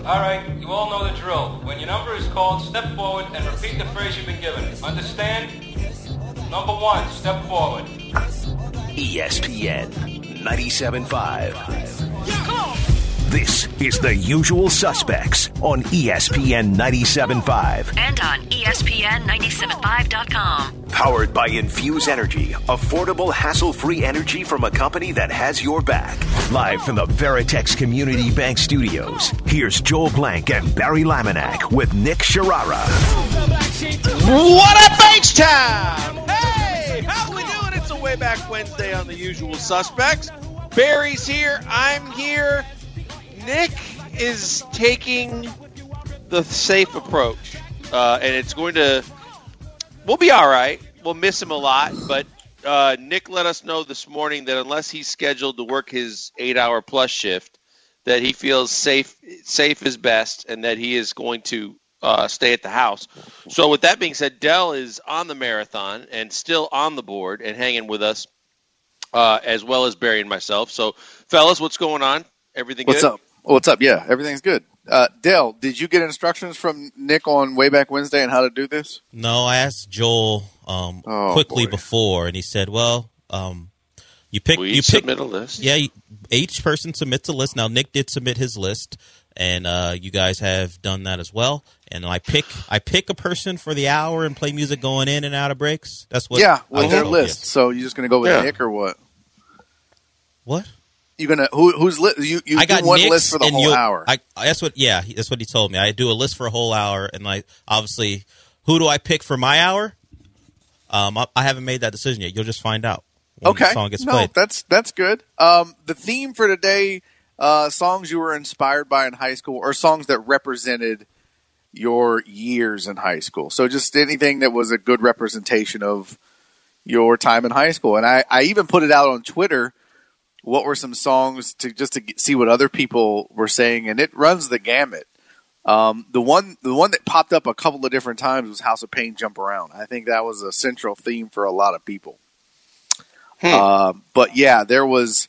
All right, you all know the drill. When your number is called, step forward and repeat the phrase you've been given. Understand? Number 1, step forward. ESPN 97.5. This is The Usual Suspects on ESPN 97.5. And on ESPN975.com. Powered by Infuse Energy, affordable, hassle-free energy from a company that has your back. Live from the Veritex Community Bank Studios, here's Joel Blank and Barry Laminack with Nick Sharara. What up, H-Town? Hey, how we doing? It's a Way Back Wednesday on The Usual Suspects. Barry's here. I'm here. Nick is taking the safe approach, and it's going to – we'll be all right. We'll miss him a lot, but Nick let us know this morning that unless he's scheduled to work his 8-hour-plus shift, that he feels safe is best and that he is going to stay at the house. So with that being said, Dell is on the marathon and still on the board and hanging with us, as well as Barry and myself. So, fellas, what's going on? Everything good? What's up? What's up? Yeah, everything's good. Dell, did you get instructions from Nick on Way Back Wednesday on how to do this? No, I asked Joel quickly before, and he said, "Well, you submit a list. Yeah, each person submits a list. Now, Nick did submit his list, and you guys have done that as well. And I pick a person for the hour and play music going in and out of breaks. That's what. Yeah, with their list. Yes. So you're just gonna go with Nick or what? What? You gonna who's list? You I got do one Nick's list for the whole hour. That's what he told me. I do a list for a whole hour, and obviously, who do I pick for my hour? I haven't made that decision yet. You'll just find out when the song gets played. That's good. The theme for today: songs you were inspired by in high school, or songs that represented your years in high school. So just anything that was a good representation of your time in high school. And I even put it out on Twitter. What were some songs to see what other people were saying, and it runs the gamut. The one that popped up a couple of different times was House of Pain, Jump Around. I think that was a central theme for a lot of people. But yeah, it was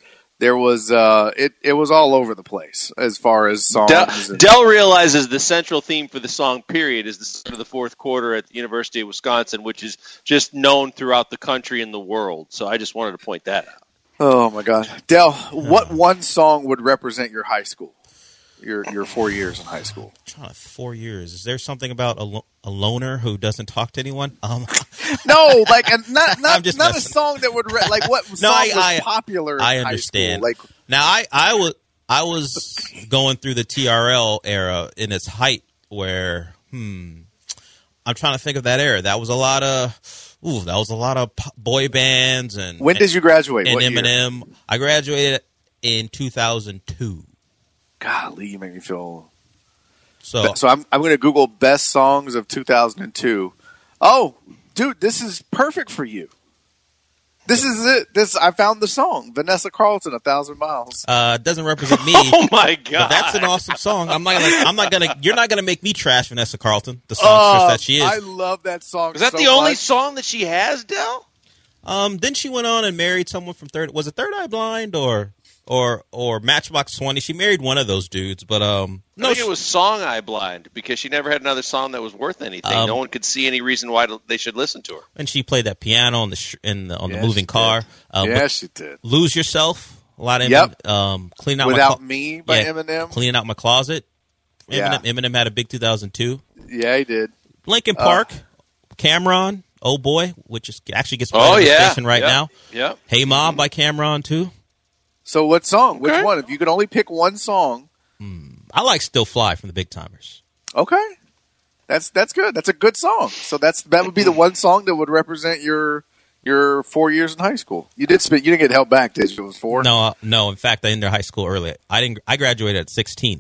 all over the place as far as songs. Dell realizes the central theme for the song period is the start of the fourth quarter at the University of Wisconsin, which is just known throughout the country and the world. So I just wanted to point that out. Oh my God, Dell! What one song would represent your high school, your 4 years in high school? 4 years. Is there something about a loner who doesn't talk to anyone? No, like not a song that would like what song was popular. I in understand. High school? Like now, I was going through the TRL era in its height, where I'm trying to think of that era. That was a lot of. That was a lot of boy bands. And when did you graduate? And what Eminem. Year? I graduated in 2002. Golly, you make me feel. So I'm going to Google best songs of 2002. Oh, dude, this is perfect for you. This is it. I found the song, Vanessa Carlton, 1,000 Miles. Doesn't represent me. Oh my God, but that's an awesome song. You're not gonna make me trash Vanessa Carlton. The songstress that she is. I love that song. Is that the only song that she has, Dell? Then she went on and married someone from Was it Third Eye Blind or Matchbox 20? She married one of those dudes, but I think it was Song Eye Blind because she never had another song that was worth anything. No one could see any reason why they should listen to her. And she played that piano on the moving car. Yes, she did. Lose Yourself. A lot of Clean Out Without Me by Eminem. Cleaning Out My Closet. Yeah. Eminem had a big 2002. Yeah, he did. Linkin Park. Cameron. Oh Boy, which actually gets played on the station right now. Yeah. Hey Mom by Cameron too. So what song? Which one? If you could only pick one song. I like Still Fly from the Big Timers. Okay. That's good. That's a good song. So that would be the one song that would represent your 4 years in high school. You didn't get held back, did you? It was 4? No. In fact, I ended high school early. I graduated at 16.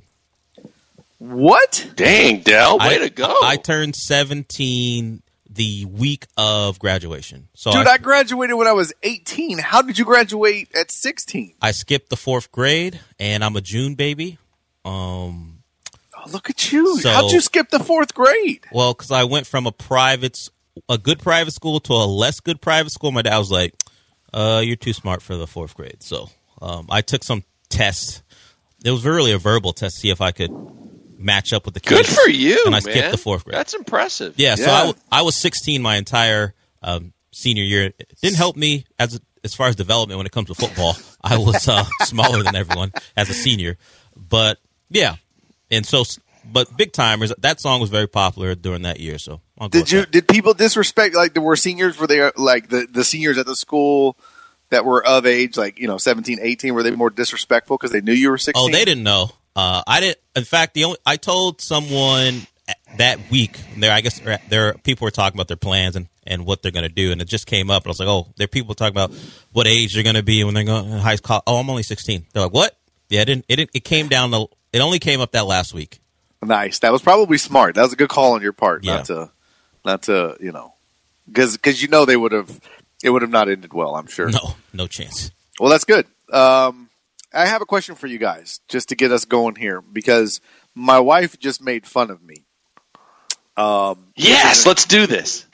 What? Dang, Dell, way to go. I turned 17 the week of graduation. So dude, I graduated when I was 18. How did you graduate at 16? I skipped the 4th grade, and I'm a June baby. Oh, look at you. How'd you skip the 4th grade? Well, because I went from a good private school to a less good private school. My dad was like, you're too smart for the 4th grade. So I took some tests. It was really a verbal test to see if I could match up with the Good kids. for you, and I man. skipped the 4th grade. That's impressive. Yeah, so I was 16 my entire senior year. It didn't help me as far as development when it comes to football. I was smaller than everyone as a senior. But, yeah. And so, but Big Timers, that song was very popular during that year. So I'll go with that. Did people disrespect, like, there were seniors, were they, like, the seniors at the school that were of age, like, 17, 18, were they more disrespectful because they knew you were 16? Oh, they didn't know. I didn't. In fact, I told someone that week. I guess people were talking about their plans and what they're going to do, and it just came up. And I was like, oh, there are people talking about what age they're going to be when they're going to high school. Oh, I'm only 16. They're like, what? Yeah, it came down to. It only came up that last week. Nice. That was probably smart. That was a good call on your part. Yeah. Not to because they would have. It would have not ended well, I'm sure. No chance. Well, that's good. I have a question for you guys, just to get us going here, because my wife just made fun of me. Yes, let's do this.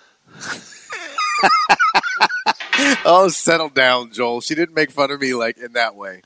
Oh, settle down, Joel. She didn't make fun of me like in that way.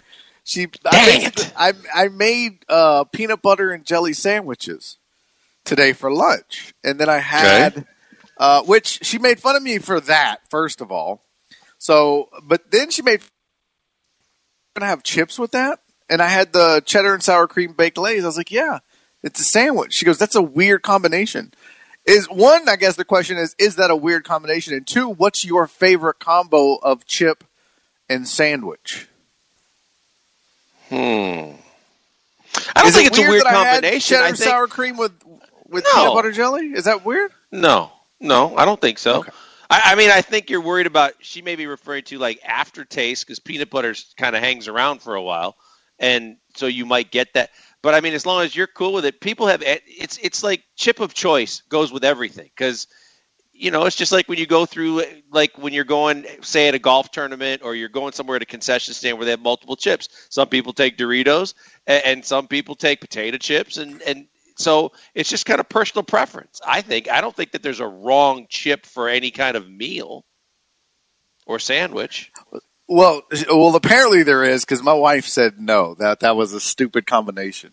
I made peanut butter and jelly sandwiches today for lunch, and then I had, which she made fun of me for that, first of all. So, but then she made. Going to have chips with that, and I had the cheddar and sour cream baked lays. I was like, yeah, it's a sandwich. She goes, that's a weird combination. I guess the question is that a weird combination? And two, what's your favorite combo of chip and sandwich? I don't think it's a weird combination. Cheddar and sour cream with peanut butter jelly? Is that weird? No, I don't think so. Okay. I think you're worried about, she may be referring to like aftertaste, because peanut butter kind of hangs around for a while, and so you might get that. But I mean, as long as you're cool with it, people have, it's like chip of choice goes with everything, because it's just like when you go through, like when you're going, say, at a golf tournament, or you're going somewhere at a concession stand where they have multiple chips. Some people take Doritos, and some people take potato chips, and so it's just kind of personal preference. I don't think that there's a wrong chip for any kind of meal or sandwich. Well, apparently there is, because my wife said no, that was a stupid combination.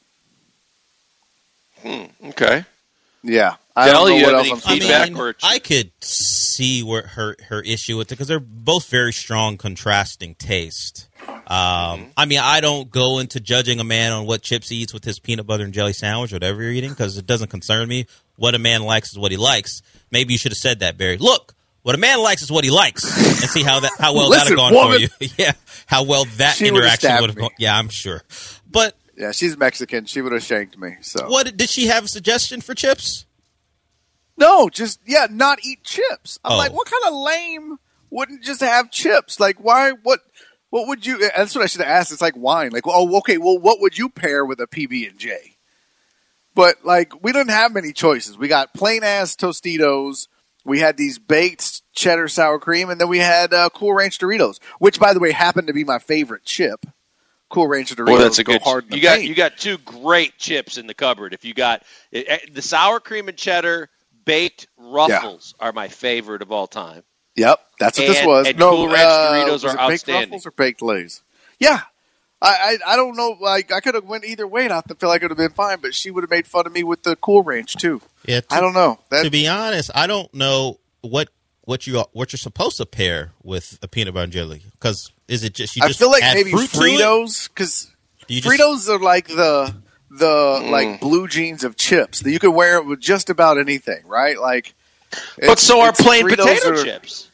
Okay. Yeah. I don't know what else I'm feedback. I could see where her issue with it, because they're both very strong, contrasting taste. I don't go into judging a man on what chips he eats with his peanut butter and jelly sandwich or whatever you're eating, because it doesn't concern me. What a man likes is what he likes. Maybe you should have said that, Barry. Look, what a man likes is what he likes, and see how well that had gone woman. for you. Yeah, how well that interaction would have gone. Yeah, I'm sure. But yeah, she's Mexican. She would have shanked me. So what did she have a suggestion for chips? No, not eat chips. I'm like, what kind of lame wouldn't just have chips? Like, why? What would you? That's what I should have asked. It's like wine. Like, oh, okay. Well, what would you pair with a PB&J? But like, we didn't have many choices. We got plain ass Tostitos. We had these baked cheddar sour cream, and then we had Cool Ranch Doritos, which, by the way, happened to be my favorite chip. Cool Ranch Doritos. Well, that's a good. Hard you got two great chips in the cupboard. If you got the sour cream and cheddar baked Ruffles are my favorite of all time. Yep, that's what this was. And Cool Ranch Doritos are outstanding. Baked Ruffles or baked Lays? Yeah. I don't know. Like, I could have went either way, and I feel like it would have been fine. But she would have made fun of me with the Cool Ranch too. Yeah, I don't know. To be honest, I don't know what you're supposed to pair with a peanut butter and jelly. Because is it just you? Just I feel like add maybe fruit Fritos, because Fritos are like the like blue jeans of chips that you can wear it with just about anything, right? Like, but so are plain Fritos potato chips.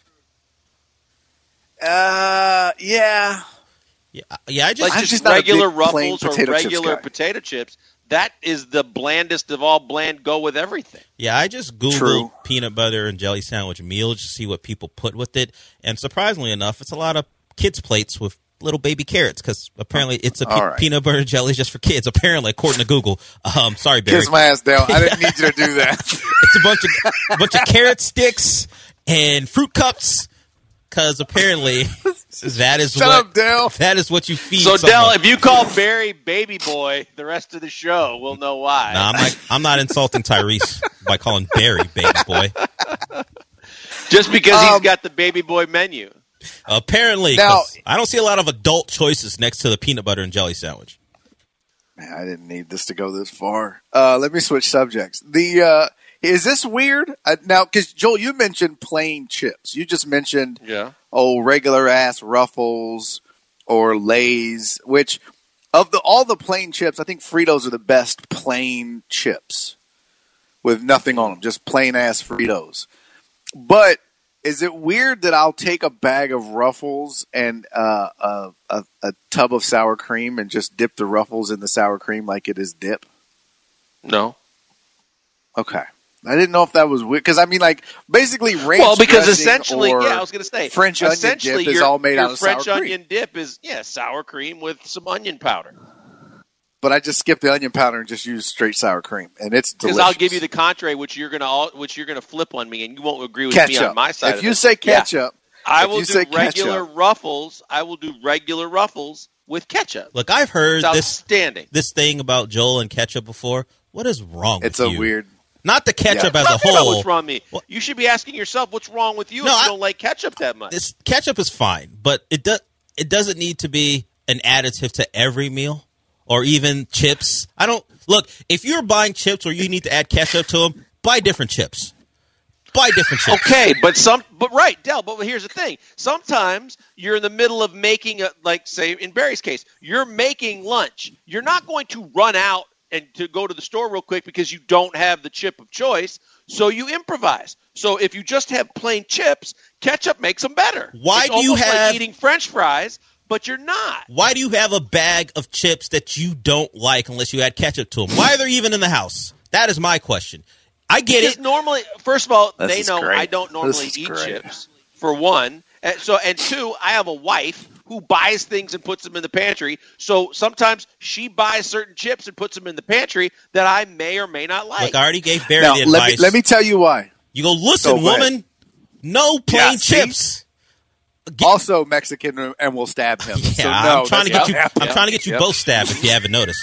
Yeah. Yeah, I just like just regular not a big Ruffles or regular potato chips. That is the blandest of all bland. Go with everything. Yeah, I just Googled peanut butter and jelly sandwich meals to see what people put with it, and surprisingly enough, it's a lot of kids' plates with little baby carrots, because apparently it's a peanut butter and jelly just for kids. Apparently, according to Google. Sorry, Barry. Kiss my ass down. I didn't need you to do that. It's a bunch of carrot sticks and fruit cups. Because apparently that is what you feed. So someone. Del, if you call Barry baby boy the rest of the show, we'll know why. Nah, I'm not insulting Tyrese by calling Barry baby boy. Just because he's got the baby boy menu. Apparently, now, I don't see a lot of adult choices next to the peanut butter and jelly sandwich. Man, I didn't need this to go this far. Let me switch subjects. Is this weird? Now, because Joel, you mentioned plain chips. You just mentioned regular ass Ruffles or Lay's, which of all the plain chips, I think Fritos are the best plain chips with nothing on them, just plain ass Fritos. But is it weird that I'll take a bag of Ruffles and a tub of sour cream and just dip the Ruffles in the sour cream like it is dip? No. Okay. I didn't know if that was weird because I mean, like basically ranch. Well, because dressing essentially, or I was going to say French onion dip is all made out of French sour cream. onion dip is sour cream with some onion powder. But I just skipped the onion powder and just used straight sour cream, and it's delicious. Because I'll give you the contrary, which you're gonna flip on me, and you won't agree with ketchup. me on my side. If you say ketchup, I will do regular Ruffles. I will do regular Ruffles with ketchup. Look, I've heard this thing about Joel and ketchup before. What is wrong with you? It's a weird. Not the ketchup as a Nothing whole. About what's wrong with me? Well, you should be asking yourself what's wrong with you if you don't like ketchup that much. Ketchup is fine, but it doesn't need to be an additive to every meal or even chips. If you're buying chips or you need to add ketchup to them, buy different chips. Buy different chips. Okay, but right, Del. But here's the thing: sometimes you're in the middle of making say in Barry's case, you're making lunch. You're not going to run out and to go to the store real quick because you don't have the chip of choice, so you improvise. So if you just have plain chips, ketchup makes them better. Why it's do you almost have like eating French fries, but you're not? Why do you have a bag of chips that you don't like unless you add ketchup to them? Why are they even in the house? That is my question. I get it. Normally, first of all, they know great. I don't normally eat chips, for one. And two, I have a wife who buys things and puts them in the pantry. So sometimes she buys certain chips and puts them in the pantry that I may or may not like. Look, I already gave Barry the advice. Let me tell you why. You go, listen, woman, no plain chips. Also Mexican, and we'll stab him. Yeah, so I'm trying to get you both stabbed if you haven't noticed.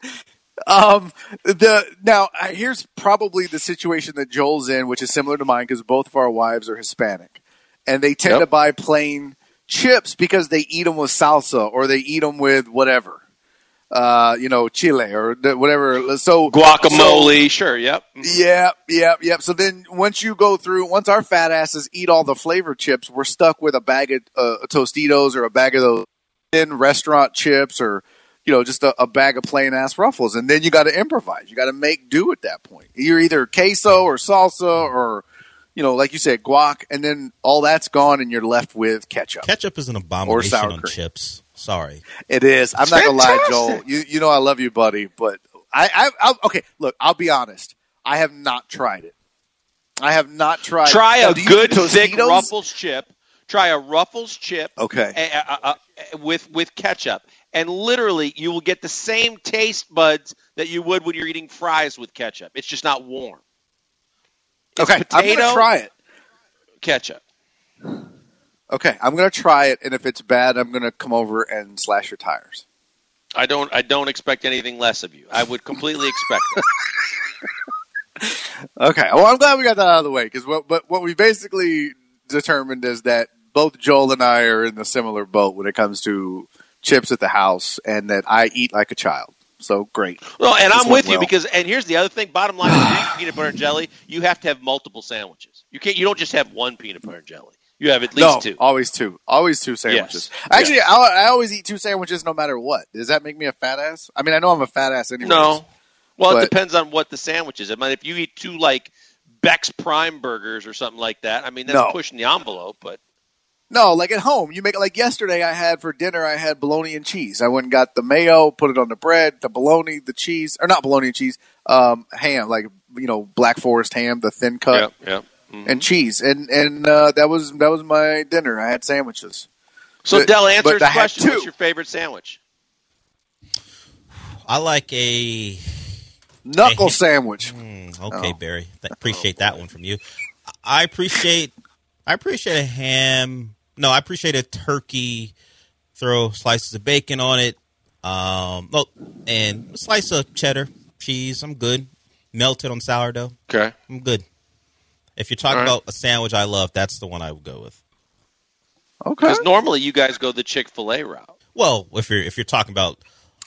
Here's probably the situation that Joel's in, which is similar to mine because both of our wives are Hispanic, and they tend to buy plain chips because they eat them with salsa or they eat them with whatever, chile or whatever. So guacamole, sure, yep. Yep. So then once our fat asses eat all the flavor chips, we're stuck with a bag of Tostitos or a bag of those thin restaurant chips or just a bag of plain ass Ruffles, and then you got to improvise. You got to make do at that point. You're either queso or salsa or, like you said, guac, and then all that's gone, and you're left with ketchup. Ketchup is an abomination on chips. Sorry, it is. I'm not gonna lie, Joel. You know I love you, buddy, but okay. Look, I'll be honest. I have not tried it. I have not tried. Try a good thick Ruffles chip. Try a Ruffles chip. Okay. With ketchup. And literally, you will get the same taste buds that you would when you're eating fries with ketchup. It's just not warm. Okay, I'm going to try it. Ketchup. Okay, I'm going to try it, and if it's bad, I'm going to come over and slash your tires. I don't expect anything less of you. I would completely expect it. Okay, well, I'm glad we got that out of the way, because what we basically determined is that both Joel and I are in a similar boat when it comes to chips at the house, and that I eat like a child. So great. Well, and I'm with you and here's the other thing. Bottom line, if you eat peanut butter and jelly, you have to have multiple sandwiches. You don't just have one peanut butter and jelly. You have at least two. Always two. Always two sandwiches. Yes. Actually, yes. I always eat two sandwiches no matter what. Does that make me a fat ass? I mean, I know I'm a fat ass anyway. No. Well, it depends on what the sandwich is. I mean, if you eat two Beck's Prime burgers or something like that, I mean, that's pushing the envelope, but. No, like at home, you make it like yesterday. I had bologna and cheese. I went and got the mayo, put it on the bread, the bologna, the cheese, or not bologna and cheese, ham, Black Forest ham, the thin cut, and cheese, and that was my dinner. I had sandwiches. So, Del, answer his question. What's your favorite sandwich? I like a knuckle sandwich. Okay, Barry, appreciate that one from you. I appreciate a ham. No, I appreciate a turkey. Throw slices of bacon on it. And a slice of cheddar cheese. I'm good. Melted on sourdough. Okay, I'm good. If you're talking about a sandwich I love, that's the one I would go with. Okay. Because normally you guys go the Chick-fil-A route. Well, if you're talking about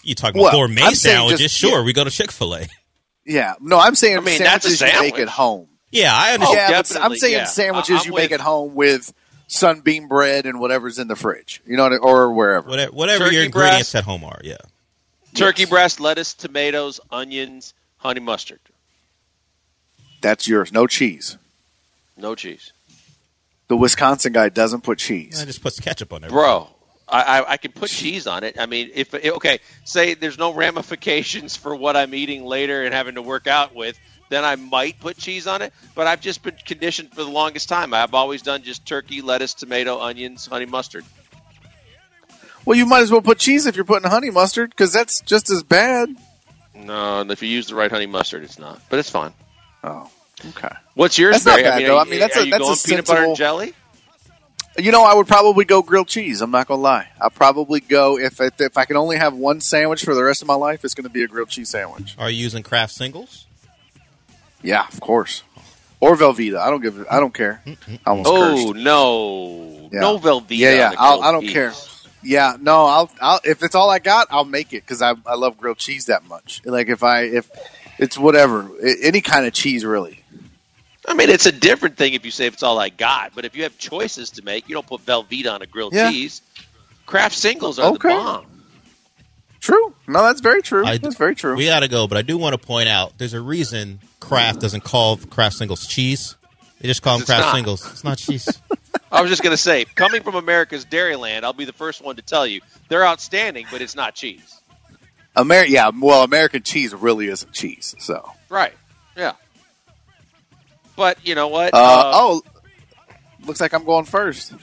You talking about gourmet I'm saying sandwiches? just- Sure, we go to Chick-fil-A. Yeah. No, I'm saying I mean, that's a sandwiches you make sandwich. at home. Yeah, I Oh, understand. yeah, but I'm definitely, saying yeah. sandwiches I'm you make with- at home with Sunbeam bread and whatever's in the fridge. You know, or wherever. Whatever Turkey your ingredients breast. at home are, yeah. Turkey breast, lettuce, tomatoes, onions, honey mustard. That's yours. No cheese. No cheese. The Wisconsin guy doesn't put cheese. I just puts ketchup on everything. Bro, I can put cheese on it. I mean, say there's no ramifications for what I'm eating later and having to work out with, then I might put cheese on it. But I've just been conditioned for the longest time. I've always done just turkey, lettuce, tomato, onions, honey mustard. Well, you might as well put cheese if you're putting honey mustard, because that's just as bad. No, and if you use the right honey mustard, it's not. But it's fine. Oh, okay. What's yours, That's not Barry? bad, though. I mean, that's are a- you that's a going peanut butter and sensible- jelly? You know, I would probably go grilled cheese. I'm not gonna lie. I'll probably go if I can only have one sandwich for the rest of my life, it's going to be a grilled cheese sandwich. Are you using Kraft singles? Yeah, of course. Or Velveeta. I don't care. I almost Oh cursed. no, Yeah. no Velveeta. Yeah. on a grilled I don't cheese. care. Yeah, no. I'll if it's all I got, I'll make it because I love grilled cheese that much. Like if it's whatever, any kind of cheese really. I mean, it's a different thing if you say if it's all I got, but if you have choices to make, you don't put Velveeta on a grilled Yeah. cheese. Kraft singles are the Okay. bomb. True. No, that's very true. I- That's very true. We got to go, but I do want to point out there's a reason Kraft doesn't call Kraft singles cheese. They just call them It's Kraft not. singles. It's not cheese. I was just going to say, coming from America's Dairyland, I'll be the first one to tell you they're outstanding, but it's not cheese. American cheese really isn't cheese. So. Right? Yeah. But you know what? Looks like I'm going first.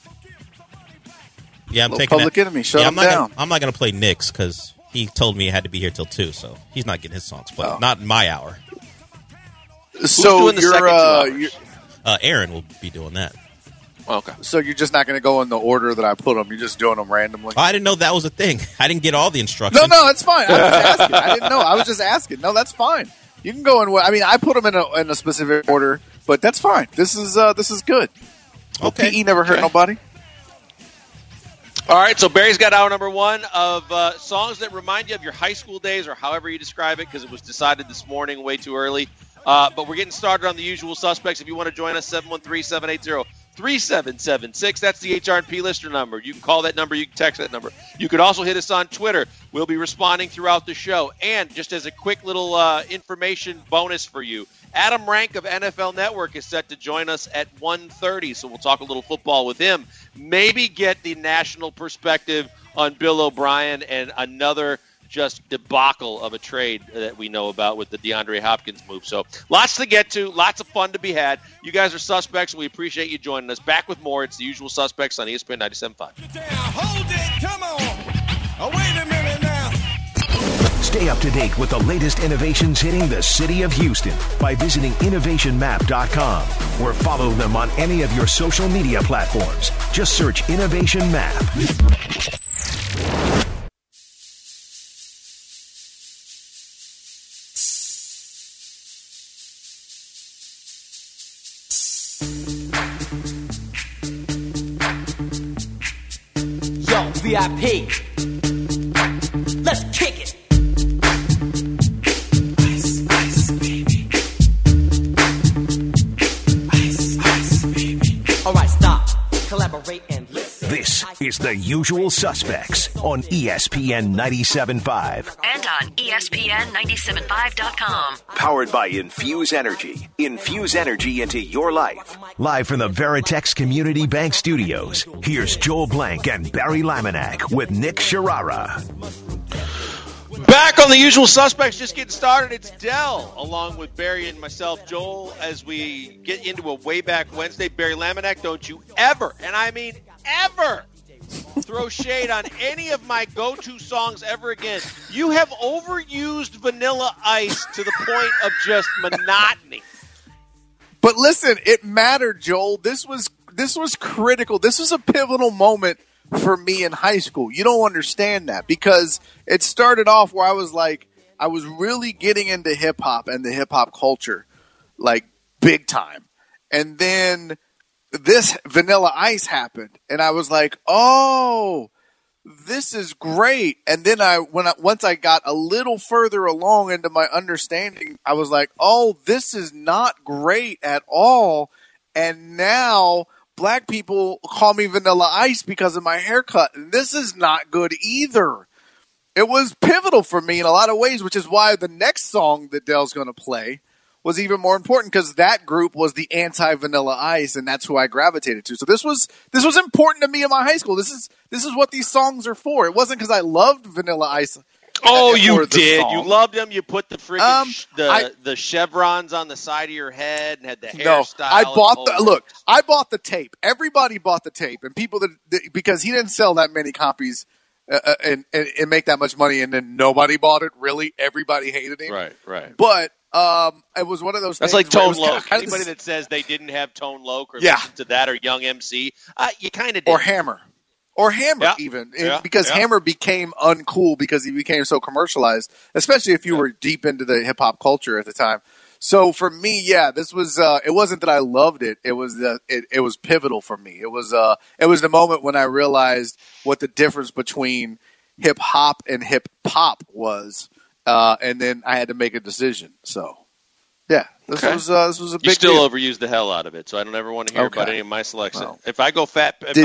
Yeah, I'm Little taking Public that. Enemy, shut yeah, him down. I'm not going to play Nick's because he told me he had to be here till 2, so he's not getting his songs played. Oh. Not in my hour. So doing the second 2 hours? Aaron will be doing that. Okay. So you're just not going to go in the order that I put them. You're just doing them randomly. Oh, I didn't know that was a thing. I didn't get all the instructions. No, that's fine. I was just asking. I didn't know. I was just asking. No, that's fine. You can go in. I mean, I put them in a specific order, but that's fine. This is good. Okay. PE never hurt nobody. All right, so Barry's got hour number 1 of songs that remind you of your high school days, or however you describe it, because it was decided this morning way too early. But we're getting started on the usual suspects. If you want to join us, 713-780-3776. That's the HR&P listener number. You can call that number. You can text that number. You could also hit us on Twitter. We'll be responding throughout the show. And just as a quick little information bonus for you, Adam Rank of NFL Network is set to join us at 1:30, so we'll talk a little football with him. Maybe get the national perspective on Bill O'Brien and another just debacle of a trade that we know about with the DeAndre Hopkins move. So lots to get to, lots of fun to be had. You guys are suspects, and we appreciate you joining us. Back with more. It's the usual suspects on ESPN 97.5. Hold it, come on. Oh, wait a minute now. Stay up to date with the latest innovations hitting the city of Houston by visiting innovationmap.com or follow them on any of your social media platforms. Just search Innovation Map. Yo, VIP. Let's kick it. Ice, ice, baby. Ice, ice, baby. All right, stop. Collaborate and listen. This is The Usual Suspects on ESPN 97.5. And on ESPN975.com. Powered by Infuse Energy. Infuse energy into your life. Live from the Veritex Community Bank Studios, here's Joel Blank and Barry Laminack with Nick Sharara. Back on the usual suspects, just getting started. It's Dell, along with Barry and myself, Joel, as we get into a way back Wednesday. Barry Laminack, don't you ever, and I mean ever, throw shade on any of my go-to songs ever again. You have overused Vanilla Ice to the point of just monotony. But listen, it mattered, Joel. This was critical. This was a pivotal moment for me in high school. You don't understand that because it started off where I was really getting into hip hop and the hip hop culture, like big time. And then this Vanilla Ice happened, and I was like, oh, this is great. And then once I got a little further along into my understanding, I was like, oh, this is not great at all. And now black people call me Vanilla Ice because of my haircut. And this is not good either. It was pivotal for me in a lot of ways, which is why the next song that Dell's going to play was even more important, because that group was the anti-Vanilla Ice, and that's who I gravitated to. So this was important to me in my high school. This is what these songs are for. It wasn't because I loved Vanilla Ice. Oh, you did. Song. You loved them. You put the freaking the chevrons on the side of your head and had the hairstyle. I bought the tape. Everybody bought the tape, and people because he didn't sell that many copies and make that much money, and then nobody bought it. Really, everybody hated him. Right. But it was one of those. That's things like Tone where Loc. Anybody that says they didn't have Tone Loc or Yeah. listen to that, or Young MC, you kind of did. or Hammer. Yeah. Even Yeah. because Yeah. Hammer became uncool because he became so commercialized, especially if you were deep into the hip hop culture at the time. So for me, this was it wasn't that I loved it. It was it was pivotal for me. It was the moment when I realized what the difference between hip hop and hip hop was, and then I had to make a decision. So this was a big You still deal. overuse the hell out of it, so I don't ever want to hear Okay. about any of my selection. Well, if I go Fat Pat,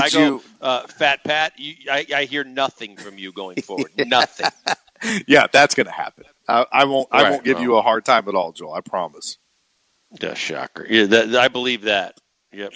I hear nothing from you going forward. Nothing. Yeah, that's going to happen. I won't Right, give you a hard time at all, Joel. I promise. The shocker. Yeah, I believe that. Yep.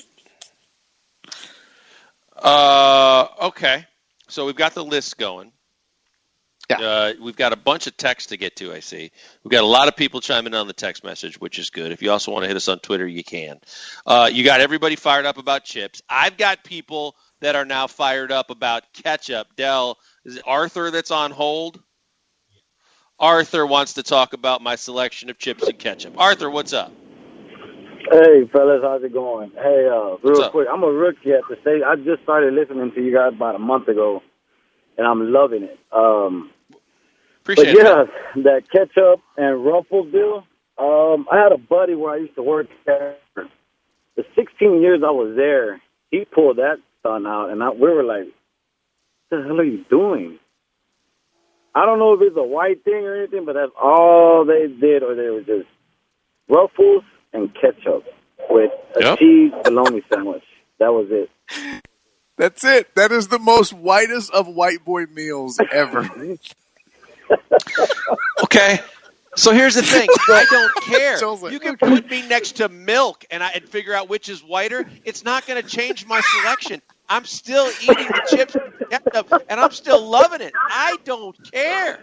Okay. So we've got the list going. Yeah. We've got a bunch of text to get to, I see. We've got a lot of people chiming in on the text message, which is good. If you also want to hit us on Twitter, you can. You got everybody fired up about chips. I've got people that are now fired up about ketchup. Dell, is it Arthur that's on hold? Arthur wants to talk about my selection of chips and ketchup. Arthur, what's up? Hey, fellas, how's it going? Hey, real up? quick, I'm a rookie at the state. I just started listening to you guys about a month ago, and I'm loving it. Appreciate But that ketchup and Ruffles deal, I had a buddy where I used to work there. The 16 years I was there, he pulled that stunt out, and we were like, what the hell are you doing? I don't know if it's a white thing or anything, but that's all they did, or they were just Ruffles and ketchup with a cheese bologna sandwich. That was it. That's it. That is the most whitest of white boy meals ever. Okay. So here's the thing. I don't care. Joel's like, You can put me next to milk and figure out which is whiter. It's not going to change my selection. I'm still eating the chips and ketchup, and I'm still loving it. I don't care.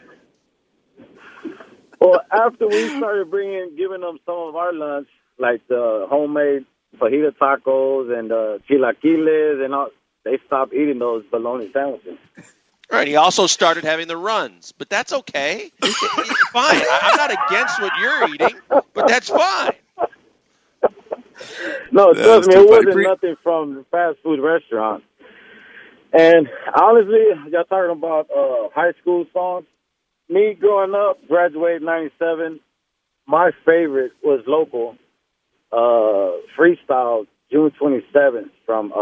Well, after we started giving them some of our lunch, like the homemade fajita tacos and chilaquiles and all, they stopped eating those bologna sandwiches. Right. He also started having the runs, but that's okay. It's fine. I'm not against what you're eating, but that's fine. No, Yeah, trust me, that's it too funny. wasn't nothing from the fast food restaurant. And honestly, y'all talking about high school songs. Me growing up, graduated in 97, my favorite was local, Freestyle, June 27th from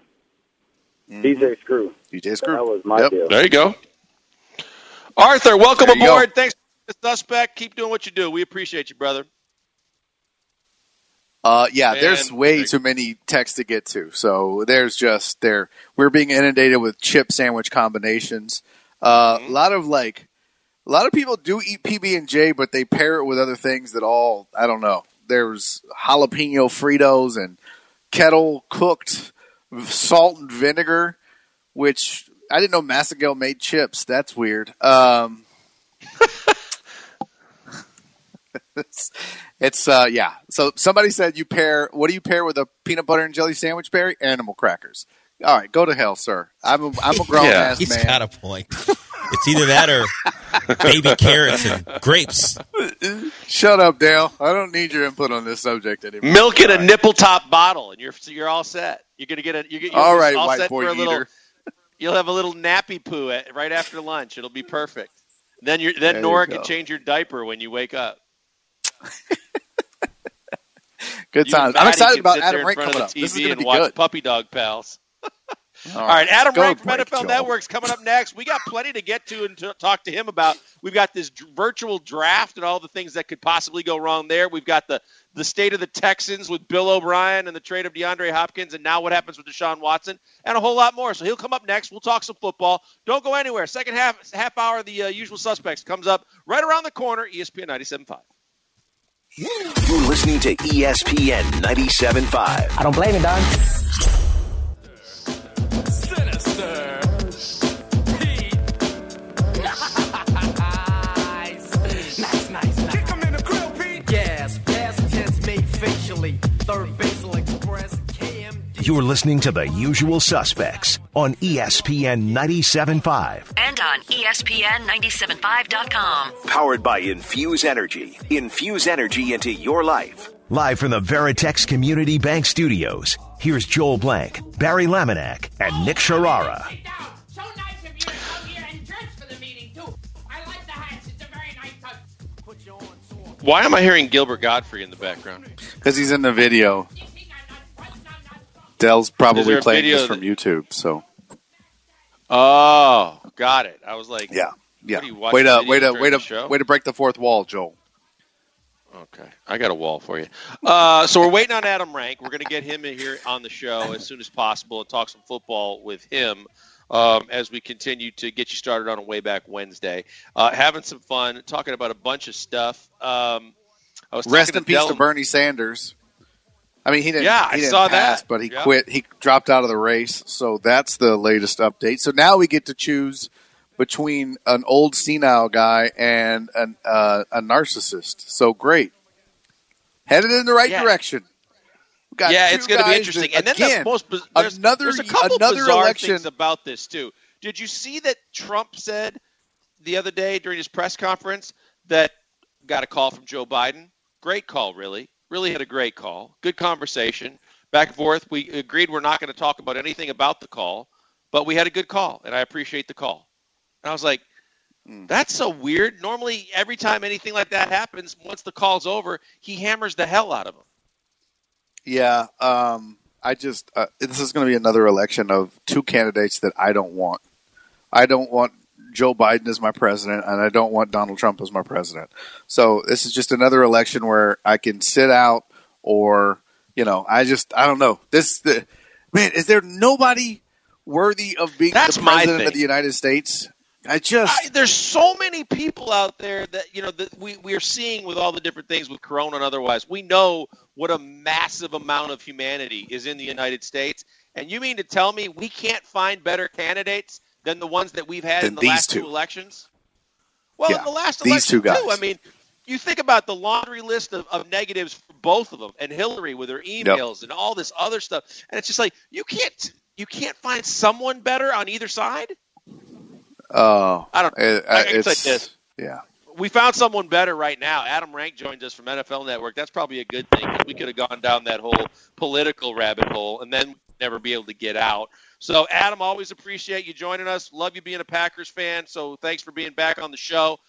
DJ Screw. DJ Screw. That was my deal. There you go. Arthur, welcome There you aboard. go. Thanks for the suspect. Keep doing what you do. We appreciate you, brother. There's way too many texts to get to. So we're being inundated with chip sandwich combinations. A lot of people do eat PB&J, but they pair it with other things that I don't know. There's jalapeno Fritos and kettle cooked salt and vinegar, which I didn't know Massaguel made chips. That's weird. So somebody said what do you pair with a peanut butter and jelly sandwich, Barry? Animal crackers. All right, go to hell, sir. I'm a grown ass He's man. got a point. It's either that or baby carrots and grapes. Shut up, Dale. I don't need your input on this subject anymore. Milk in a nipple top bottle, and you're all set. You're gonna get All right, all white set boy for a little. eater. You'll have a little nappy poo right after lunch. It'll be perfect. Then There Nora you go. can change your diaper when you wake up. Good You times. and I'm Maddie excited can about sit Adam there in Rank front coming of up. the This is TV going to and be watch good. Puppy Dog Pals. All right, Adam Go Rank from break, NFL Joel. Network's coming up next. We got plenty to get to and to talk to him about. We've got this virtual draft and all the things that could possibly go wrong there. We've got the state of the Texans with Bill O'Brien and the trade of DeAndre Hopkins, and now what happens with Deshaun Watson, and a whole lot more. So he'll come up next. We'll talk some football. Don't go anywhere. Second half hour of the Usual Suspects comes up right around the corner, ESPN 97.5. You're listening to ESPN 97.5. I don't blame you, Don. Sinister. Nice. Kick him in the grill, Pete. Yes, past tense made facially. Third basal express, KMD. You're listening to The Usual Suspects on ESPN 97.5. And on ESPN975.com. Powered by Infuse Energy. Infuse energy into your life. Live from the Veritex Community Bank Studios, here's Joel Blank, Barry Laminack, and Nick Sharara. So nice of you to come here and dress for the meeting, too. I like the hats. It's a very nice touch. Put you on so Why am I hearing Gilbert Godfrey in the background? Because he's in the video. you think I'm not Dell's Is there probably a playing video this from YouTube. So Oh, got it. I was like, yeah. What, do you watch videos during the show? Way to break the fourth wall, Joel. Okay, I got a wall for you. So we're waiting on Adam Rank. We're going to get him in here on the show as soon as possible and talk some football with him as we continue to get you started on a Way Back Wednesday. Having some fun, talking about a bunch of stuff. I was Rest talking in peace Del- to Bernie Sanders. I mean, he didn't. Yeah, he I didn't saw pass, that. but he Yeah. quit. He dropped out of the race. So that's the latest update. So now we get to choose between an old senile guy and a narcissist. So great, headed in the right Yeah. direction. We've got Yeah, two it's going to be guys interesting. that, And then again, the most there's a couple another bizarre election. things about this too. Did you see that Trump said the other day during his press conference that got a call from Joe Biden? Great call, really. Really had a great call. Good conversation. Back and forth. We agreed we're not going to talk about anything about the call, but we had a good call, and I appreciate the call. And I was like, that's so weird. Normally, every time anything like that happens, once the call's over, he hammers the hell out of him. Yeah, this is going to be another election of two candidates that I don't want. I don't want Joe Biden as my president, and I don't want Donald Trump as my president. So this is just another election where I can sit out, or I don't know. Man, is there nobody worthy of being That's the my president thing. of the United States? There's so many people out there that that we are seeing with all the different things with Corona and otherwise. We know what a massive amount of humanity is in the United States, and you mean to tell me we can't find better candidates than the ones that we've had in the Than last these two two. elections? Well, Yeah, in the last these election two guys. too. I mean, you think about the laundry list of negatives for both of them, and Hillary with her emails and all this other stuff, and it's just like you can't find someone better on either side. Oh, I don't. It's like this. Yeah. We found someone better right now. Adam Rank joined us from NFL Network. That's probably a good thing because we could have gone down that whole political rabbit hole and then never be able to get out. So, Adam, always appreciate you joining us. Love you being a Packers fan. So, thanks for being back on the show.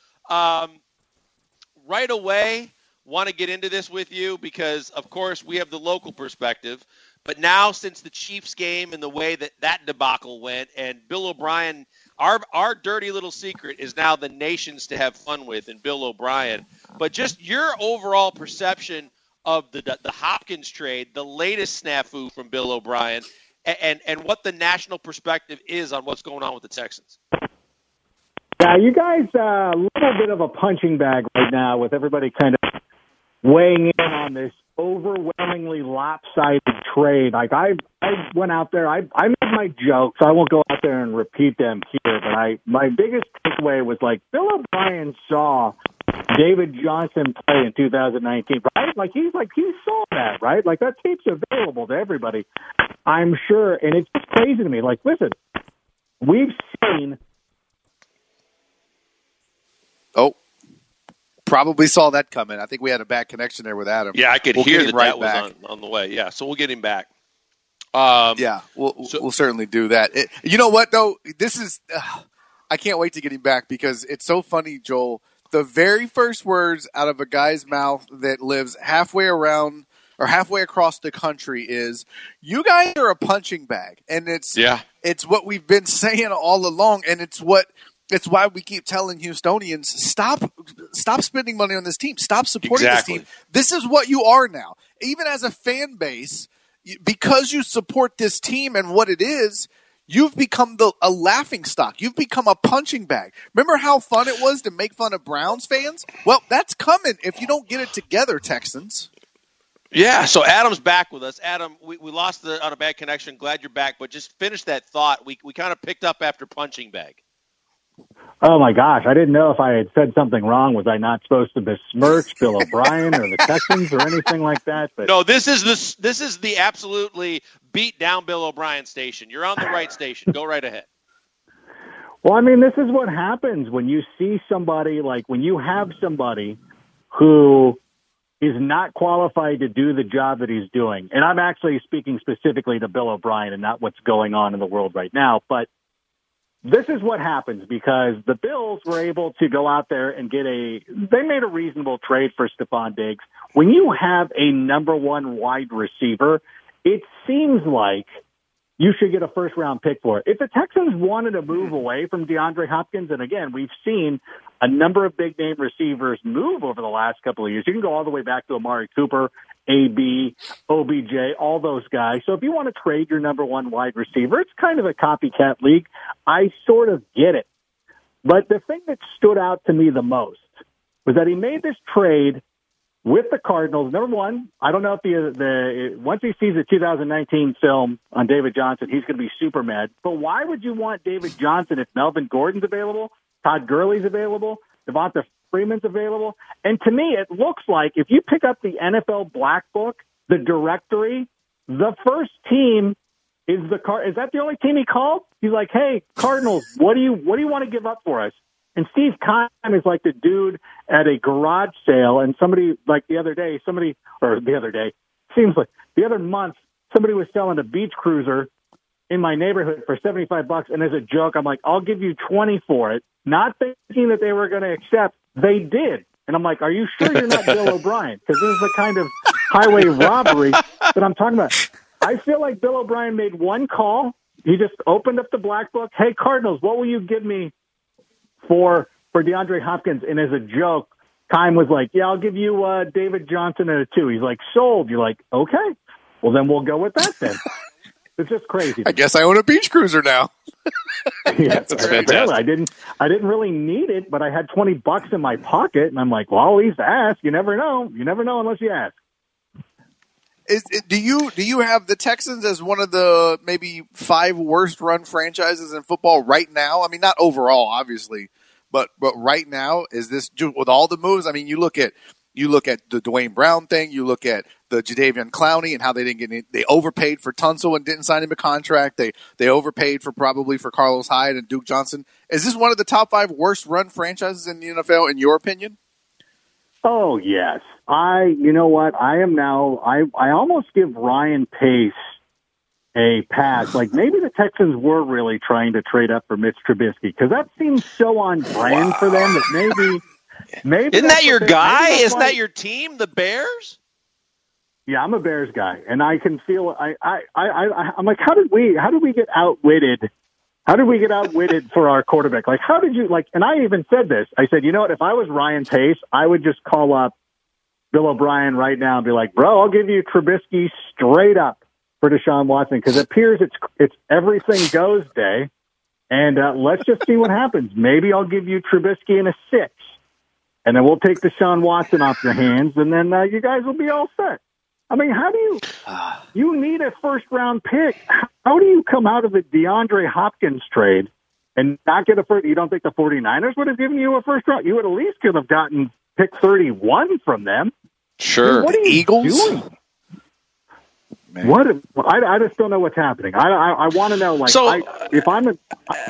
Right away, want to get into this with you because, of course, we have the local perspective. But now, since the Chiefs game and the way that debacle went, and Bill O'Brien, our dirty little secret is now the nation's to have fun with, and Bill O'Brien. But just your overall perception of the Hopkins trade, the latest snafu from Bill O'Brien, and what the national perspective is on what's going on with the Texans. Yeah, you guys a little bit of a punching bag right now with everybody kind of weighing in on this overwhelmingly lopsided trade. Like I went out there, I made my jokes. I won't go out there and repeat them here, but my biggest takeaway was like Bill O'Brien saw David Johnson play in 2019, right? Like he saw that, right? Like that tape's available to everybody, I'm sure. And it's just crazy to me. Like, listen, we've seen. Oh, probably saw that coming. I think we had a bad connection there with Adam. Yeah, I could We'll hear get him that right was back. on the way. Yeah, so we'll get him back. Yeah, we'll certainly do that. You know what, though? This is I can't wait to get him back because it's so funny, Joel. The very first words out of a guy's mouth that lives halfway around or halfway across the country is you guys are a punching bag, and it's what we've been saying all along, and it's why we keep telling Houstonians stop spending money on this team, stop supporting this team. This is what you are now, even as a fan base, because you support this team and what it is. You've become a laughing stock. You've become a punching bag. Remember how fun it was to make fun of Browns fans? Well, that's coming if you don't get it together, Texans. Yeah, so Adam's back with us. Adam, we lost on a bad connection. Glad you're back, but just finish that thought. We kind of picked up after punching bag. Oh, my gosh. I didn't know if I had said something wrong. Was I not supposed to besmirch Bill O'Brien or the Texans or anything like that? But no, this is the absolutely beat down Bill O'Brien station. You're on the right station. Go right ahead. Well, I mean, this is what happens when you see somebody, like when you have somebody who is not qualified to do the job that he's doing. And I'm actually speaking specifically to Bill O'Brien and not what's going on in the world right now. But this is what happens because the Bills were able to go out there and they made a reasonable trade for Stephon Diggs. When you have a number one wide receiver, it seems like you should get a first-round pick for it. If the Texans wanted to move away from DeAndre Hopkins, and again, we've seen a number of big-name receivers move over the last couple of years. You can go all the way back to Amari Cooper, AB, OBJ, all those guys. So if you want to trade your number one wide receiver, it's kind of a copycat league. I sort of get it. But the thing that stood out to me the most was that he made this trade with the Cardinals. Number one, I don't know if once he sees the 2019 film on David Johnson, he's going to be super mad. But why would you want David Johnson if Melvin Gordon's available, Todd Gurley's available, Devonta Freeman's available? And to me, it looks like if you pick up the NFL Black Book, the directory, the first team is is that the only team he called? He's like, hey, Cardinals, what do you want to give up for us? And Steve Keim is like the dude at a garage sale, and somebody, like the other month, somebody was selling a beach cruiser in my neighborhood for $75, and as a joke, I'm like, I'll give you 20 for it, not thinking that they were going to accept. They did. And I'm like, are you sure you're not Bill O'Brien? Because this is the kind of highway robbery that I'm talking about. I feel like Bill O'Brien made one call. He just opened up the black book. Hey, Cardinals, what will you give me for DeAndre Hopkins? And as a joke, Keim was like, yeah, I'll give you David Johnson at a 2. He's like, sold. You're like, okay, well, then we'll go with that then. It's just crazy. I guess I own a beach cruiser now. Yeah, that's fantastic. I didn't really need it, but I had $20 in my pocket, and I'm like, well, I'll at least ask. You never know. You never know unless you ask. Do you have the Texans as one of the maybe 5 worst run franchises in football right now? I mean, not overall, obviously, but right now, is this with all the moves? I mean, you look at the Dwayne Brown thing, you look at the Jadeveon Clowney and how they didn't get they overpaid for Tunsil and didn't sign him a contract. They overpaid for Carlos Hyde and Duke Johnson. Is this one of the top 5 worst run franchises in the NFL in your opinion? Oh, yes. You know what? I am now, I almost give Ryan Pace a pass. Like maybe the Texans were really trying to trade up for Mitch Trubisky because that seems so on brand for them that maybe isn't that your guy? Isn't that your team, the Bears? Yeah, I'm a Bears guy, and I can feel I'm like, how did we get outwitted? How did we get outwitted for our quarterback? Like, how did you and I even said this. I said, you know what? If I was Ryan Pace, I would just call up Bill O'Brien right now and be like, bro, I'll give you Trubisky straight up for Deshaun Watson because it appears it's everything goes day, and let's just see what happens. Maybe I'll give you Trubisky in a 6, and then we'll take Deshaun Watson off your hands, and then you guys will be all set. I mean, how do you need a first-round pick? How do you come out of the DeAndre Hopkins trade and not get a first? You don't think the 49ers would have given you a first round? You would at least could have gotten pick 31 from them. Sure. I mean, what are you Eagles? doing? Man. I just don't know what's happening. I want to know, if I'm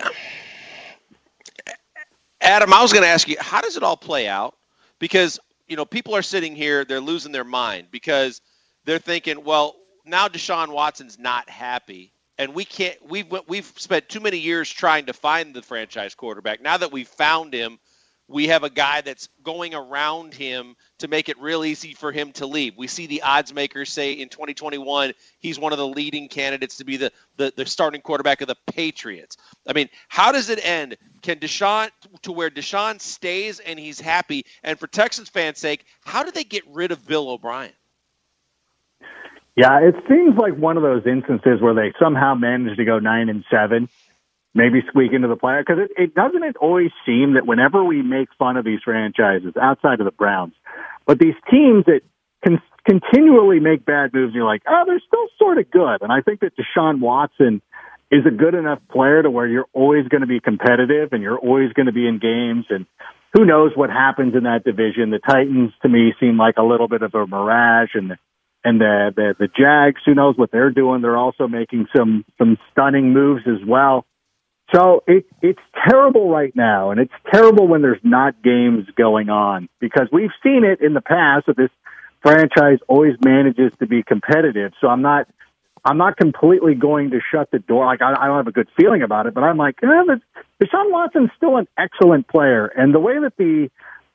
Adam, I was going to ask you, how does it all play out? Because, people are sitting here, they're losing their mind because they're thinking, well, now Deshaun Watson's not happy, and we've spent too many years trying to find the franchise quarterback. Now that we've found him, we have a guy that's going around him to make it real easy for him to leave. We see the odds makers say in 2021 he's one of the leading candidates to be the starting quarterback of the Patriots. I mean, how does it end? Can Deshaun, to where Deshaun stays and he's happy? And for Texans fans' sake, how do they get rid of Bill O'Brien? Yeah, it seems like one of those instances where they somehow manage to go 9-7, maybe squeak into the playoff. Because it doesn't it always seem that whenever we make fun of these franchises outside of the Browns, but these teams that can continually make bad moves, you're like, oh, they're still sort of good. And I think that Deshaun Watson is a good enough player to where you're always going to be competitive and you're always going to be in games. And who knows what happens in that division? The Titans, to me, seem like a little bit of a mirage, and the Jags, who knows what they're doing? They're also making some stunning moves as well. So it's terrible right now, and it's terrible when there's not games going on, because we've seen it in the past that this franchise always manages to be competitive. So I'm not completely going to shut the door. Like, I don't have a good feeling about it, but I'm like, Deshaun Watson's still an excellent player, and the way that the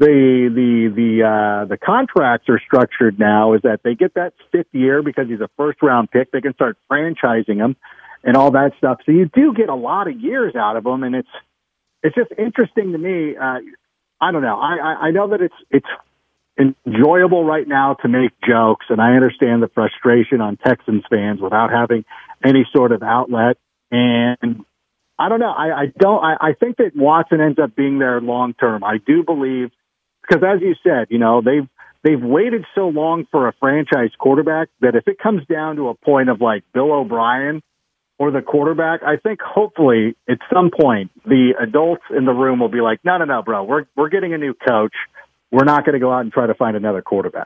contracts are structured now is that they get that 5th year because he's a first-round pick. They can start franchising him and all that stuff. So you do get a lot of years out of him, and it's just interesting to me. I don't know. I know that it's enjoyable right now to make jokes, and I understand the frustration on Texans fans without having any sort of outlet. And I don't know. I think that Watson ends up being there long term. I do believe, because as you said, they've waited so long for a franchise quarterback that if it comes down to a point of like Bill O'Brien or the quarterback, I think hopefully at some point the adults in the room will be like, no, bro, we're getting a new coach. We're not going to go out and try to find another quarterback.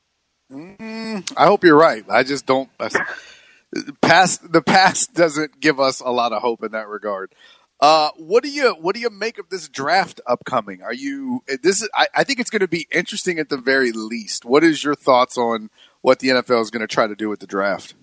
I hope you're right. I just don't. The past doesn't give us a lot of hope in that regard. What do you make of this draft upcoming? I think it's going to be interesting at the very least. What is your thoughts on what the NFL is going to try to do with the draft?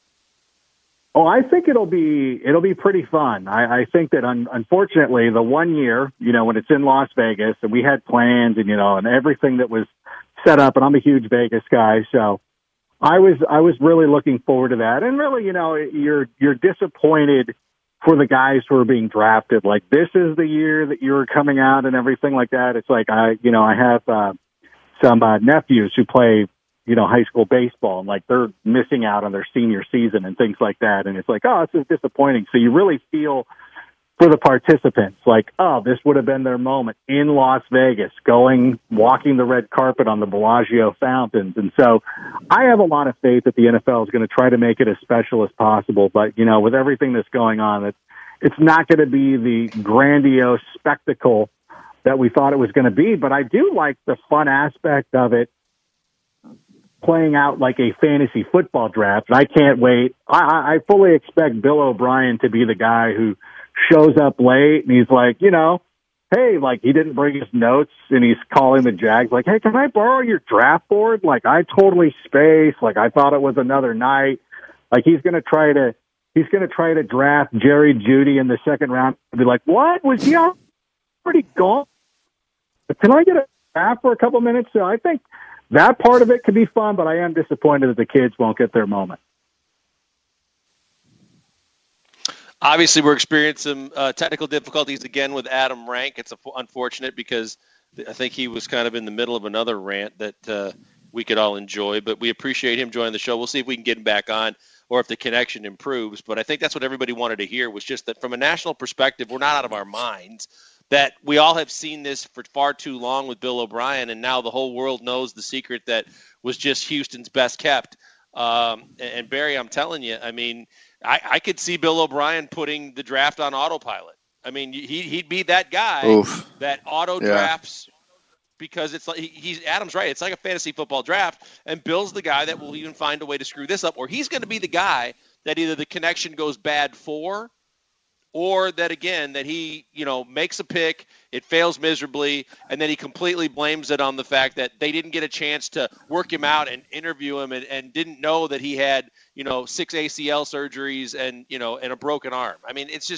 Oh, I think it'll be pretty fun. I think that unfortunately the 1 year, when it's in Las Vegas and we had plans and everything that was set up, and I'm a huge Vegas guy, so I was really looking forward to that. And really, you're disappointed for the guys who are being drafted. Like, this is the year that you're coming out and everything like that. It's like I have some nephews who play high school baseball, and like they're missing out on their senior season and things like that. And it's like, oh, this is disappointing. So you really feel for the participants, like, oh, this would have been their moment in Las Vegas, walking the red carpet on the Bellagio fountains. And so I have a lot of faith that the NFL is going to try to make it as special as possible. But, with everything that's going on, it's not going to be the grandiose spectacle that we thought it was going to be. But I do like the fun aspect of it, playing out like a fantasy football draft. And I can't wait. I fully expect Bill O'Brien to be the guy who shows up late and he's like, hey, like he didn't bring his notes and he's calling the Jags like, hey, can I borrow your draft board? Like, I totally spaced. Like, I thought it was another night. Like, he's going to try to draft Jerry Jeudy in the second round and be like, what? Was he already gone? But can I get a draft for a couple minutes? So I think that part of it could be fun, but I am disappointed that the kids won't get their moment. Obviously, we're experiencing some technical difficulties again with Adam Rank. It's unfortunate because I think he was kind of in the middle of another rant that we could all enjoy. But we appreciate him joining the show. We'll see if we can get him back on or if the connection improves. But I think that's what everybody wanted to hear, was just that from a national perspective, we're not out of our minds, that we all have seen this for far too long with Bill O'Brien, and now the whole world knows the secret that was just Houston's best kept. And Barry, I'm telling you, I mean, I could see Bill O'Brien putting the draft on autopilot. I mean, he'd be that guy that auto drafts, because it's like Adam's right. It's like a fantasy football draft, and Bill's the guy that will even find a way to screw this up, or he's going to be the guy that either the connection goes bad for, or that, again, that he, makes a pick, it fails miserably, and then he completely blames it on the fact that they didn't get a chance to work him out and interview him and didn't know that he had, 6 ACL surgeries and a broken arm. I mean, it's just,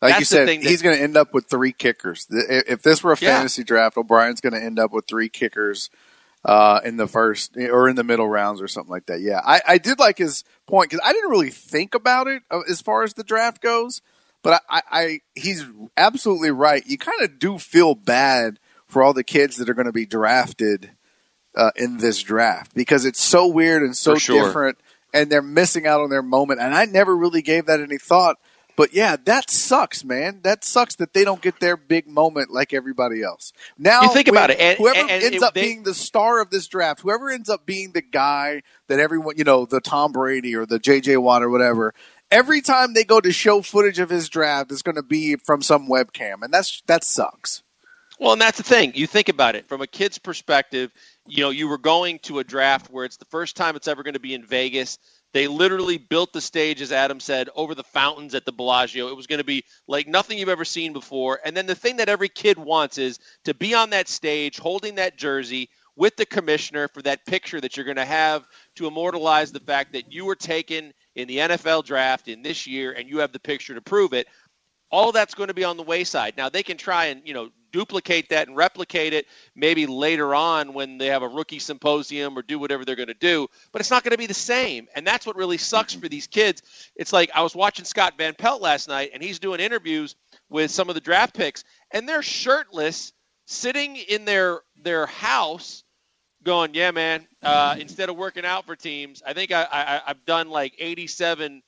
Like That's you said, the thing he's going to end up with 3 kickers. If this were a Yeah. fantasy draft, O'Brien's going to end up with 3 kickers in the first or in the middle rounds or something like that. Yeah, I did like his point because I didn't really think about it as far as the draft goes, but he's absolutely right. You kind of do feel bad for all the kids that are going to be drafted in this draft because it's so weird and so For sure. different, and they're missing out on their moment. And I never really gave that any thought. But yeah, that sucks, man. That sucks that they don't get their big moment like everybody else. Now, You think about it, and- whoever and ends up being the star of this draft, whoever ends up being the guy that everyone, the Tom Brady or the J.J. Watt or whatever, every time they go to show footage of his draft, it's going to be from some webcam, and that sucks. Well, and that's the thing. You think about it from a kid's perspective. You were going to a draft where it's the first time it's ever going to be in Vegas. They literally built the stage, as Adam said, over the fountains at the Bellagio. It was going to be like nothing you've ever seen before. And then the thing that every kid wants is to be on that stage holding that jersey with the commissioner for that picture that you're going to have to immortalize the fact that you were taken in the NFL draft in this year and you have the picture to prove it. All of that's going to be on the wayside. Now, they can try and, duplicate that and replicate it maybe later on when they have a rookie symposium or do whatever they're going to do, but it's not going to be the same. And that's what really sucks for these kids. It's like I was watching Scott Van Pelt last night, and he's doing interviews with some of the draft picks, and they're shirtless, sitting in their house going, yeah, man, instead of working out for teams, I think I've done like 87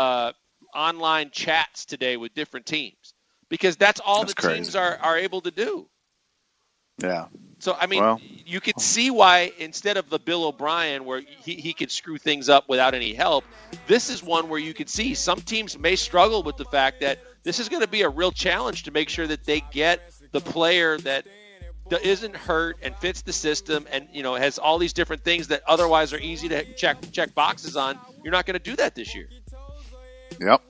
online chats today with different teams. Because that's all the crazy. teams are able to do. Yeah. So, I mean, you could see why instead of the Bill O'Brien where he could screw things up without any help, this is one where you could see some teams may struggle with the fact that this is going to be a real challenge to make sure that they get the player that isn't hurt and fits the system and, has all these different things that otherwise are easy to check boxes on. You're not going to do that this year. Yep.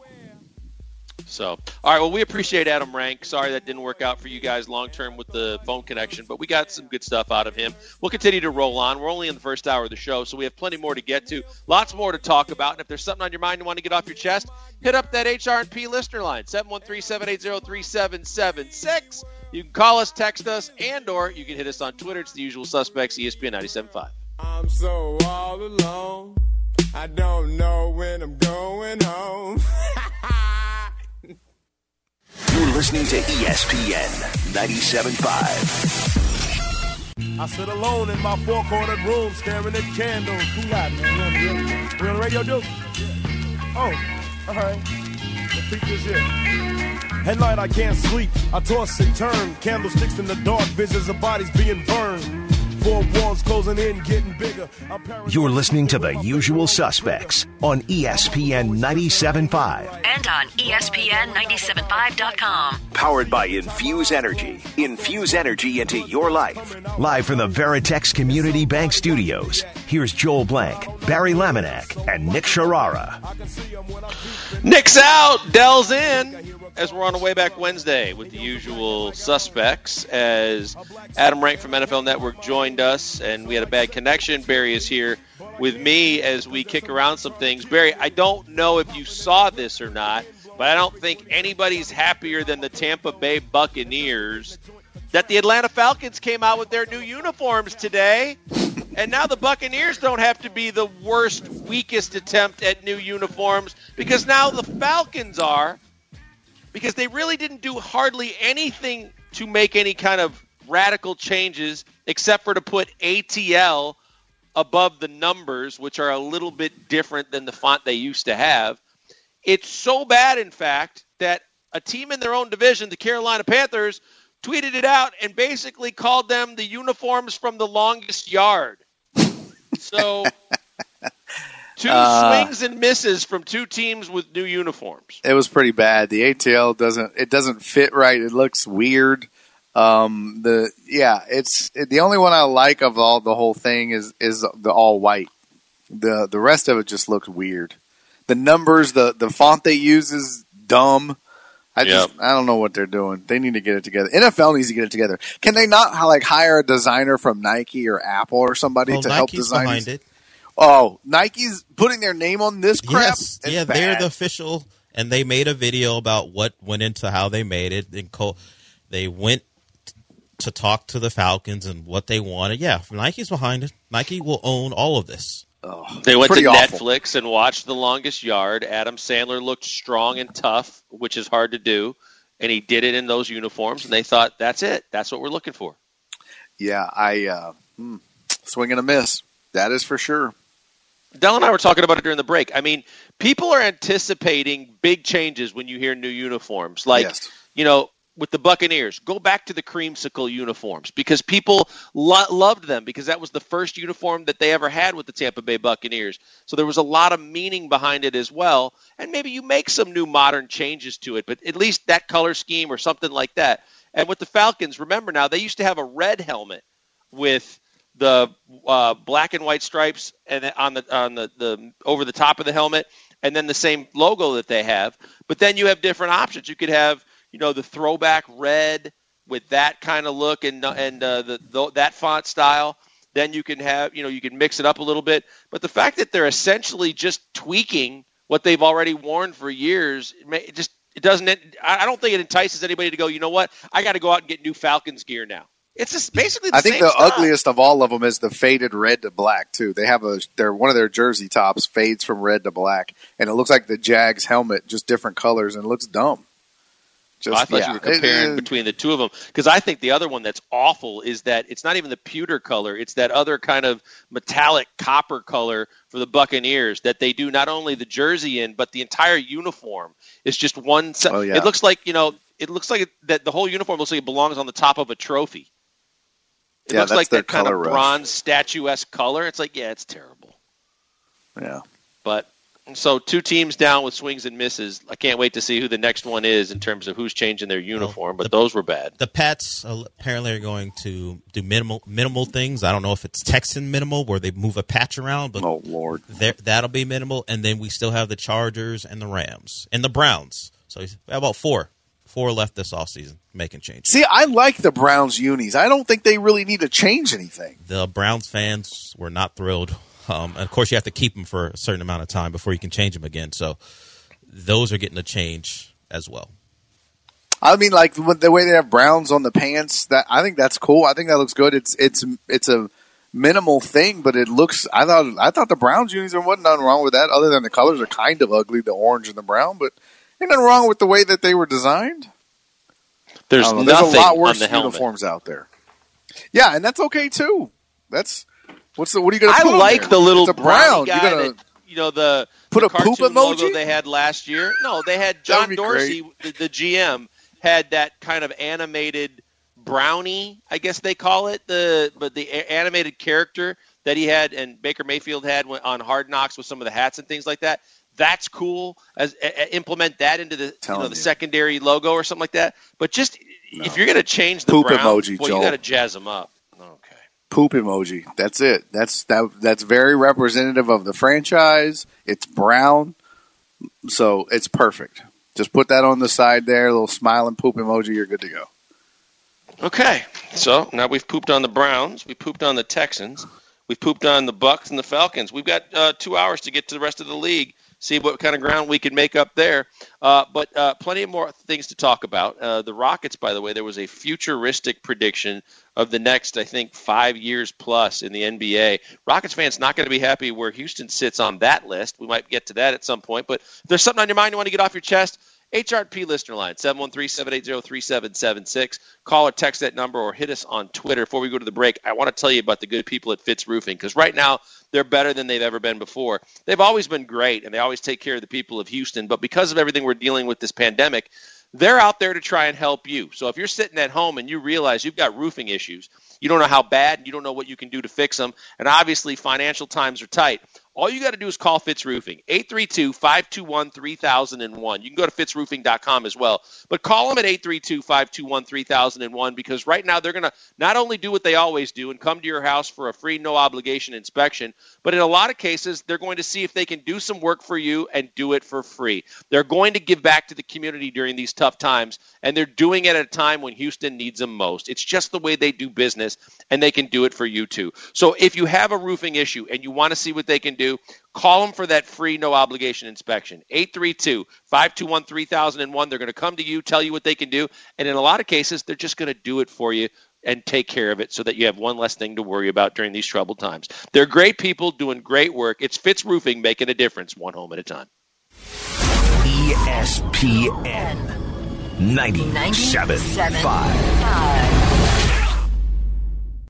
So, all right, well, we appreciate Adam Rank. Sorry that didn't work out for you guys long-term with the phone connection, but we got some good stuff out of him. We'll continue to roll on. We're only in the first hour of the show, so we have plenty more to get to, lots more to talk about. And if there's something on your mind you want to get off your chest, hit up that HR&P listener line, 713-780-3776. You can call us, text us, and or you can hit us on Twitter. It's The Usual Suspects, ESPN 97.5. I'm so all alone. I don't know when I'm going home. You're listening to ESPN 97.5. I sit alone in my four-cornered room staring at candles. Who got man? We on the radio, dude? Oh, all right. The features here. At night I can't sleep. I toss and turn. Candlesticks in the dark. Visions of bodies being burned. Four walls closing in, getting bigger. You're listening to The Usual Suspects on ESPN 97.5. And on ESPN975.com. Powered by Infuse Energy. Infuse energy into your life. Live from the Veritex Community Bank Studios, here's Joel Blank, Barry Laminack, and Nick Sharara. Nick's out, Dell's in, as we're on the way back Wednesday with The Usual Suspects, as Adam Rank from NFL Network joined us, and we had a bad connection. Barry is here with me as we kick around some things. Barry, I don't know if you saw this or not, but I don't think anybody's happier than the Tampa Bay Buccaneers that the Atlanta Falcons came out with their new uniforms today. And now the Buccaneers don't have to be the worst, weakest attempt at new uniforms because now the Falcons are, because they really didn't do hardly anything to make any kind of radical changes except for to put ATL above the numbers, which are a little bit different than the font they used to have. It's so bad, in fact, that a team in their own division, the Carolina Panthers, tweeted it out and basically called them the uniforms from the longest yard. So two swings and misses from two teams with new uniforms. It was pretty bad. The ATL doesn't fit right. It looks weird. The only one I like of the whole thing is the all white. The rest of it just looks weird. The numbers, the font they use is dumb. I don't know what they're doing. They need to get it together. NFL needs to get it together. Can they not hire a designer from Nike or Apple or somebody to help design behind it? Oh, Nike's putting their name on this crap? Yes. Yeah, they're the official And they made a video about what went into how they made it. And they went to talk to the Falcons and what they wanted. Yeah, Nike's behind it. Nike will own all of this. Oh, they went to awful. Netflix and watched The Longest Yard. Adam Sandler looked strong and tough, which is hard to do, and he did it in those uniforms, and they thought, that's it. That's what we're looking for. Yeah, swing and a miss. That is for sure. Del and I were talking about it during the break. I mean, people are anticipating big changes when you hear new uniforms. Like, Yes. With the Buccaneers, go back to the creamsicle uniforms because people loved them because that was the first uniform that they ever had with the Tampa Bay Buccaneers. So there was a lot of meaning behind it as well. And maybe you make some new modern changes to it, but at least that color scheme or something like that. And with the Falcons, remember now, they used to have a red helmet with the black and white stripes and on the over the top of the helmet, and then the same logo that they have. But then you have different options. You could have the throwback red with that kind of look and that font style. Then you can have, you can mix it up a little bit. But the fact that they're essentially just tweaking what they've already worn for years, it doesn't. I don't think it entices anybody to go, you know what? I got to go out and get new Falcons gear now. It's just basically the I think same the stuff. ugliest of all of them is the faded red to black too. They have one of their jersey tops fades from red to black, and it looks like the Jags helmet, just different colors, and it looks dumb. I thought you were comparing between the two of them because I think the other one that's awful is that it's not even the pewter color. It's that other kind of metallic copper color for the Buccaneers that they do not only the jersey in, but the entire uniform is just one. Oh, yeah. It looks like, that the whole uniform looks like it belongs on the top of a trophy. It looks like that kind of bronze statuesque color. It's like, yeah, it's terrible. Yeah. But so 2 teams down with swings and misses. I can't wait to see who the next one is in terms of who's changing their uniform, but those were bad. The Pats apparently are going to do minimal things. I don't know if it's Texan minimal where they move a patch around, but oh Lord, that'll be minimal. And then we still have the Chargers and the Rams and the Browns. So we have about 4 left this offseason making changes. See, I like the Browns unis. I don't think they really need to change anything. The Browns fans were not thrilled. And of course, you have to keep them for a certain amount of time before you can change them again. So those are getting a change as well. I mean, like the way they have Browns on the pants, I think that's cool. I think that looks good. It's a minimal thing, but it looks. I thought the Browns unis, there wasn't nothing wrong with that, other than the colors are kind of ugly, the orange and the brown. But ain't nothing wrong with the way that they were designed. There's a lot worse on the uniforms out there. Yeah, and that's okay too. What are you going to put I like on there? the little it's a brown. guy You're gonna that, put the a poop cartoon emoji logo they had last year. No, they had John Dorsey, the GM, had that kind of animated brownie, I guess they call it, the animated character that he had and Baker Mayfield had on Hard Knocks with some of the hats and things like that. That's cool. Implement that into the secondary logo or something like that. But just if you're going to change the poop brown, emoji, well, Joel. you got to jazz them up. Okay. Poop emoji. That's it. That's very representative of the franchise. It's brown, so it's perfect. Just put that on the side there, a little smiling poop emoji. You're good to go. Okay, so now we've pooped on the Browns, we pooped on the Texans, we've pooped on the Bucs and the Falcons. We've got 2 hours to get to the rest of the league, see what kind of ground we can make up there. But plenty of more things to talk about. The Rockets, by the way, there was a futuristic prediction of the next, I think, 5 years plus in the NBA. Rockets fans not going to be happy where Houston sits on that list. We might get to that at some point. But if there's something on your mind you want to get off your chest, HRP listener line, 713-780-3776. Call or text that number or hit us on Twitter. Before we go to the break, I want to tell you about the good people at Fitz Roofing, because right now they're better than they've ever been before. They've always been great, and they always take care of the people of Houston. But because of everything we're dealing with this pandemic, they're out there to try and help you. So if you're sitting at home and you realize you've got roofing issues, you don't know how bad, you don't know what you can do to fix them, and obviously financial times are tight, all you got to do is call Fitz Roofing, 832-521-3001. You can go to fitzroofing.com as well. But call them at 832-521-3001, because right now they're going to not only do what they always do and come to your house for a free, no-obligation inspection, but in a lot of cases, they're going to see if they can do some work for you and do it for free. They're going to give back to the community during these tough times, and they're doing it at a time when Houston needs them most. It's just the way they do business, and they can do it for you too. So if you have a roofing issue and you want to see what they can do, do, call them for that free, no-obligation inspection. 832-521-3001. They're going to come to you, tell you what they can do, and in a lot of cases, they're just going to do it for you and take care of it so that you have one less thing to worry about during these troubled times. They're great people doing great work. It's Fitz Roofing making a difference, one home at a time. ESPN 97.5.